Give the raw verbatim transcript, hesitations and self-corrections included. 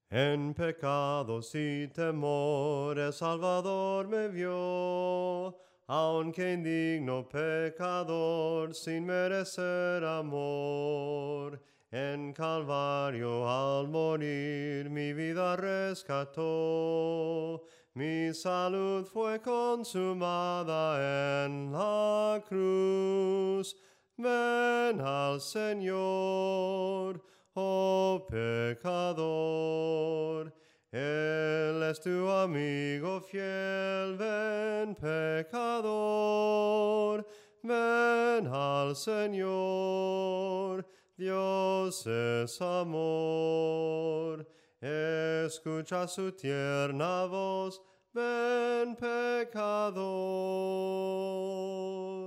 En pecados y temor el Salvador me vio, aunque indigno pecador sin merecer amor. En Calvario al morir mi vida rescató, mi salud fue consumada en la cruz. Ven al Señor, oh pecador, Él es tu amigo fiel. Ven, pecador, ven al Señor. Dios es amor, escucha su tierna voz. Ven, pecador.